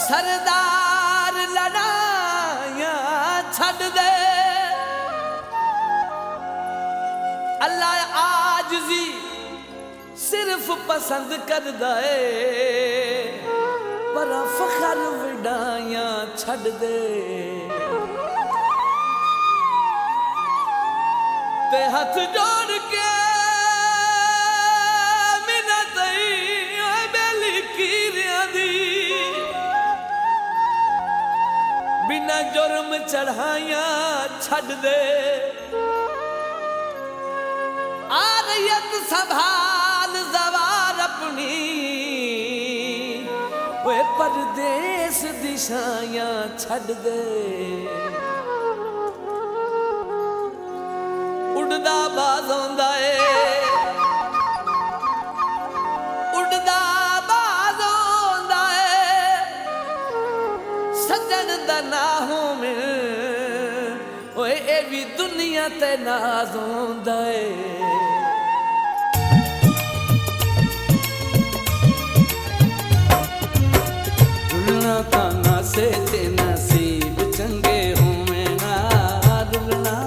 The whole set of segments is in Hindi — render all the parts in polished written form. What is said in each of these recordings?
सरदार लड़ाइयां छड़ दे अल्लाह आजिज़ी सिर्फ पसंद करदा है पर फखर वडाइयां छड़ दे ते हथ जोड़ के मिन्नत बेली कीरियां दी बिना जुर्म चढ़ाइयां छड़ दे आरयत संभाल जवार अपनी वे परदेस दिशायां छड़ दे उड़दा बाज आंदा है उड़दा बाज आंदा है सजन दा ना होवे ओए ए भी दुनिया ते नाज आंदा है रुलना ताना से ते नसीब चंगे होवे ना रुलना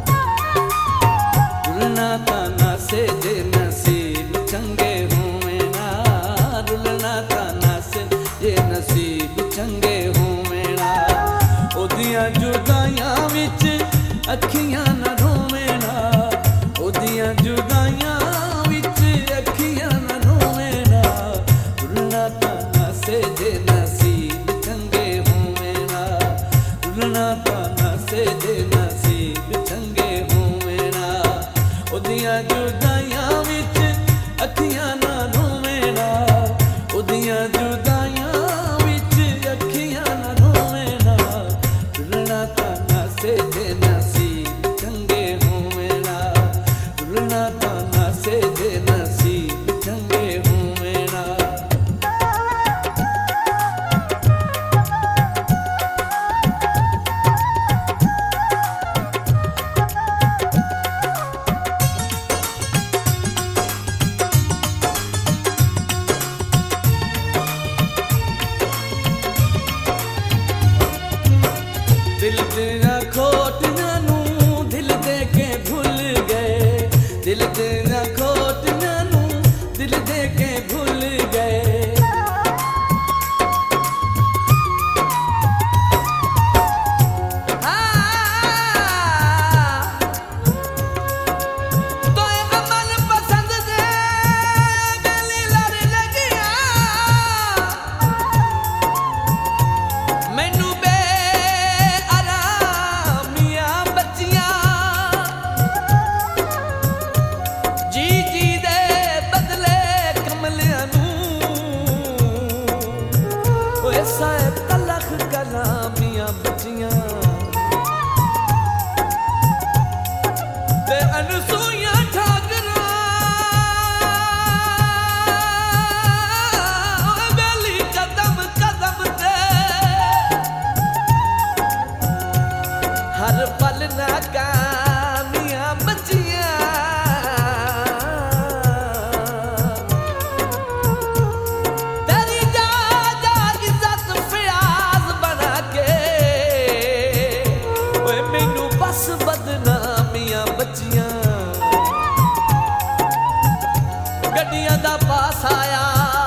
रुलना ताना से ते नसीब चंगे होवे ना रुलना ताना से जे नसीब चंगे होवे ना ओदियां जुदाइयां विच अखियां ना रोवे ना ओदियां जुदाइयां विच अखियां ना रोवे ना रुलना ताना से जे नसीब चंगे होवे ना रुलना ताना से जे नसीब चंगे होवे ना ओदियां जुदाइयां विच अखियां ना रोवे ना ओदियां जुदाइयां विच अखियां ना रोवे ना रुलना ताना से जे नसीब चंगे होवे ना रुलना ताना से जे नसीब चंगे होवे ना दिल दिया खोटियां नू दिल दे के भूल गए दिल दिया खोटियां नू दिल दे के भूल गए तो अमल पसंद दे बेली लड़ लगिया मैनू तलख कलामियां बचियां ते अनसूइयां ठाकरा बेली कदम कदम ते हर पल नाकामियां बचियां बदनामियां बचियां गड्डियां दा पास आया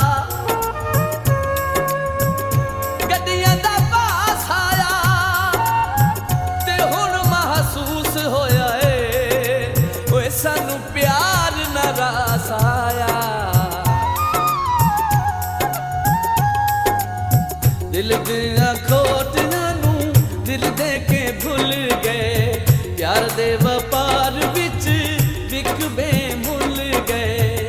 गड्डियां दा पास आया ते हुण महसूस होया है ओए सानू प्यार ना रास आया दिल दिया खोटियां नू दिल दे के भूल गए प्यार दे व्यापार विच विक बेमुल गए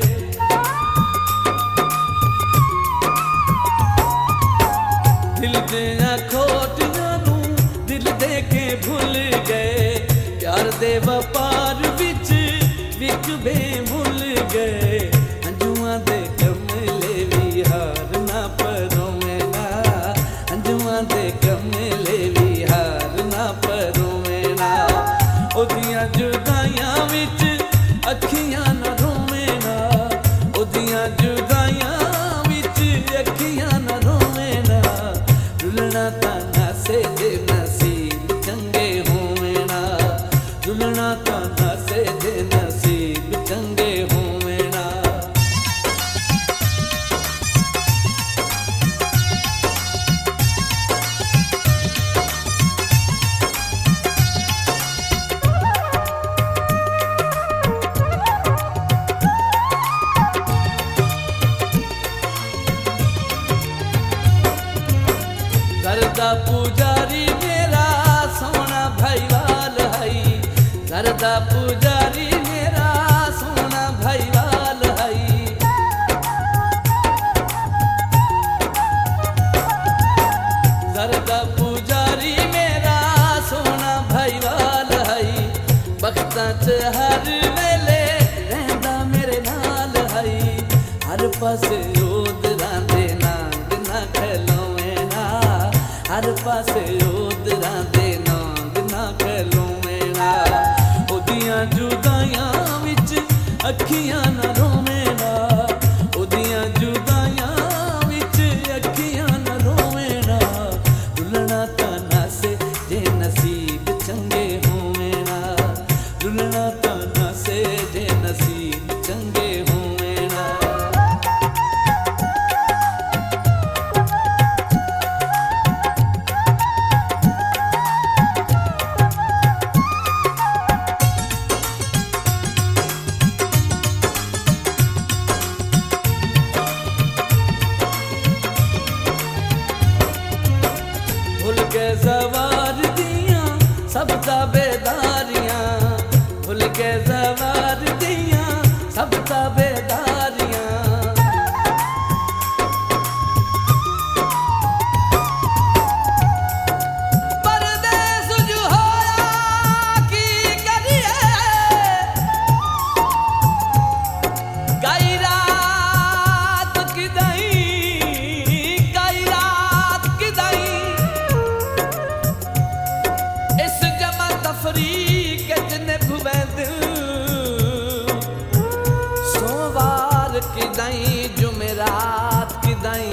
दिल दिया खोटियां नू दिल दे के भूल गए प्यार दे व्यापार विच विक बेमुल गए अंजुआं दे कमले भी हार ना परोवे ना अंजुआं दे कमले भी हार ना परोवे ना ओदियां जुदाइयां विच अखियां ना रोवे ना ओदियां जुदाइयां विच अखियां ना रोवे ना पुजारी मेरा सोना भाईवाल हई, घर दा पुजारी मेरा सोना भाईवाल हई। घर दा पुजारी मेरा सोना भाईवाल हई, बख्तां च हर वेले रहंदा मेरे नाल हई। हर पासे ओदरां दे नांग ना खलोवे ना, हर पासे ओदरां दे नांग ना खलोवे ना। ओदियां जुदाइयां विच अखियां ना रोवे ना, ओदियां जुदाइयां विच अखियां ना रोवे ना। रुलना तां नासे जे नसीब चंगे होवे ना, रुलना तां नासे जे नसीब चंगे होवे ना। भुल के सवार दियां सब ताबेदारियां, भुल के सवार दियां सब ताबेदारियां। परदेस जो होया की करिए, कई रात किदाई, कई रात किदाई। इस जमा तफरीक जने भुवे दिल, सोमवार किदाई जुमेरात किदाई।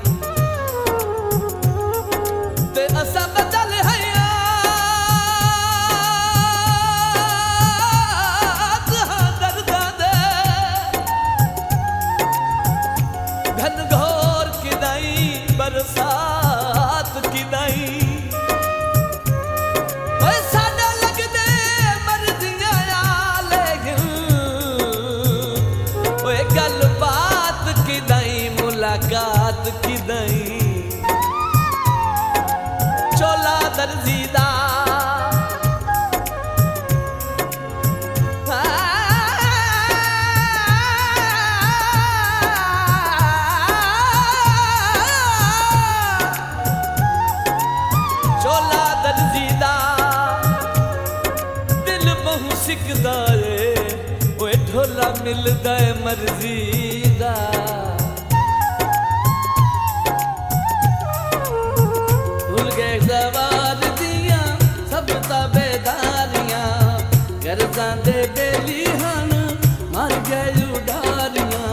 ते असा बदल हया दर्दा दे, घन घोर किदाई बरसात किदाई। ओए साडा लगदे मर्जियां आले, ओए गल बात किदाई मुलाकात किदाई। चोला दर्जी दा चोला दर्जी दा दिल बहु सिकदा ए, ओए ढोला मिलदा है मर्जी दा। भुल गए सवार दियां सब ताबेदारियां, गर्जां दे बेली हन मर गए उडारियां।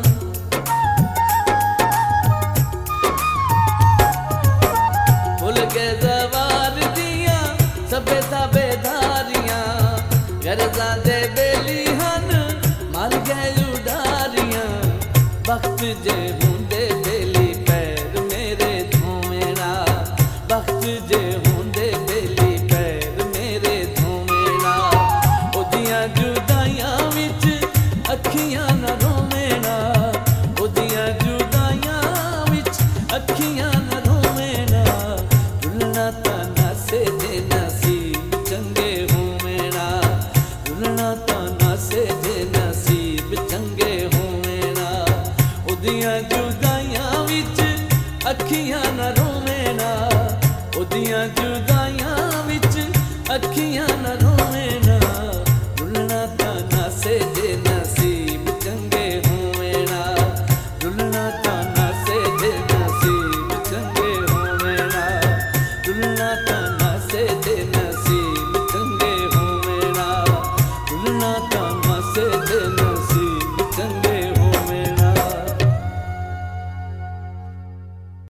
भुल गए सवार दियां सब ताबेदारियां, गर्जां दे बेली हन मर गए उडारियां। वक्त जे हुंदे बेली पैर मेरे धोवेना, वक्त जे हुंदे बेली पैर मेरे धोवेना। ओदियां जुदाइयां विच अखियां ना रोवेना, ओदियां जुदाइयां विच अखियां ना रोवेना। रुलना तां नासे जे नसीब चंगे होवेना, रुलना तां नासे जे नसीब चंगे होवेना। ओदियां जुदाइयां विच अखियां ना रोवेना, ओदियां जुदाइयां विच अखियां ना रोवेना।